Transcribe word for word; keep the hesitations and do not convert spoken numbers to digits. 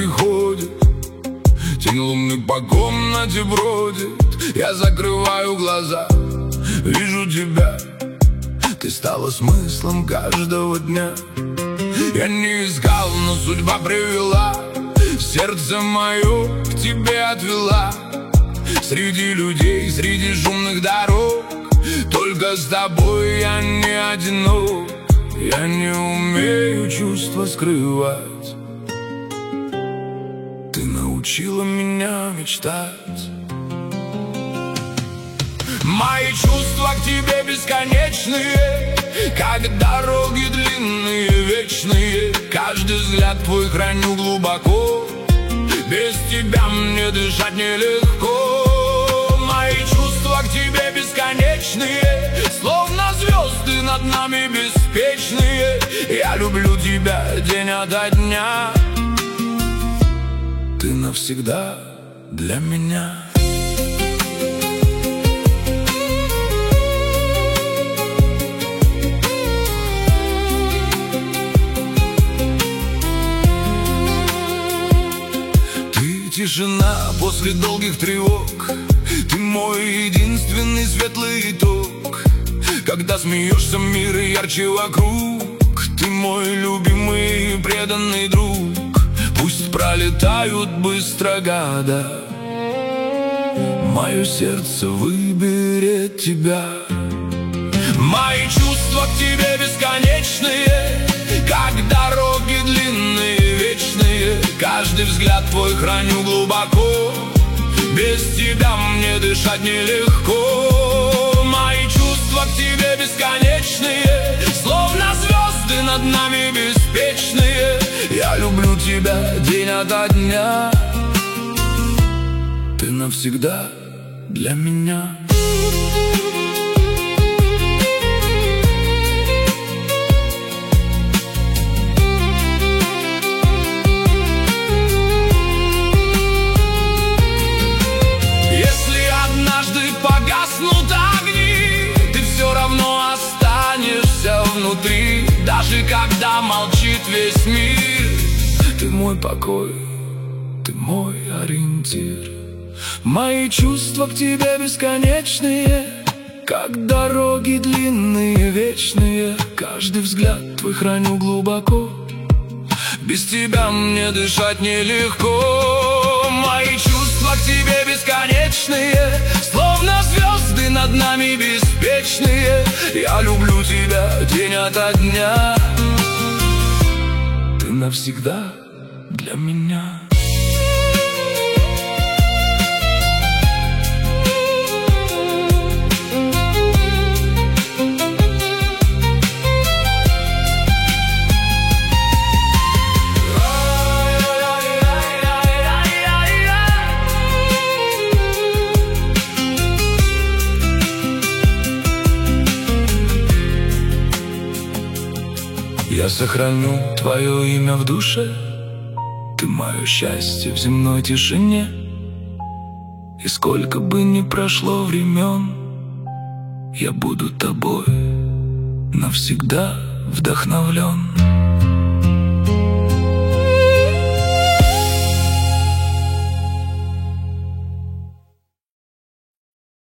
приходит, тень луны по комнате бродит. Я закрываю глаза, вижу тебя, ты стала смыслом каждого дня. Я не искал, но судьба привела, сердце мое к тебе отвела. Среди людей, среди шумных дорог, только с тобой я не одинок. Я не умею чувства скрывать, ты научила меня мечтать. Мои чувства к тебе бесконечные, как дороги длинные, вечные. Каждый взгляд твой храню глубоко, без тебя мне дышать нелегко. Мои чувства к тебе бесконечные, словно звезды над нами беспечные. Я люблю тебя день ото дня, ты навсегда для меня. Тишина после долгих тревог, ты мой единственный светлый итог. Когда смеешься, мир ярче вокруг, ты мой любимый и преданный друг. Пусть пролетают быстро года, мое сердце выберет тебя. Мои чувства к тебе бесконечные, как дороги длинные, вечные. Каждый взгляд твой храню глубоко, без тебя мне дышать нелегко. Мои чувства к тебе бесконечные, словно звезды над нами беспечные. Я люблю тебя день ото дня, ты навсегда для меня. Погаснут огни, ты все равно останешься внутри. Даже когда молчит весь мир, ты мой покой, ты мой ориентир. Мои чувства к тебе бесконечные, как дороги длинные, вечные. Каждый взгляд твой храню глубоко, без тебя мне дышать нелегко. Мои чувства к тебе бесконечные, словно звезды над нами беспечные. Я люблю тебя день ото дня, ты навсегда для меня. Я сохраню твое имя в душе, ты мое счастье в земной тишине. И сколько бы ни прошло времен, я буду тобой навсегда вдохновлен.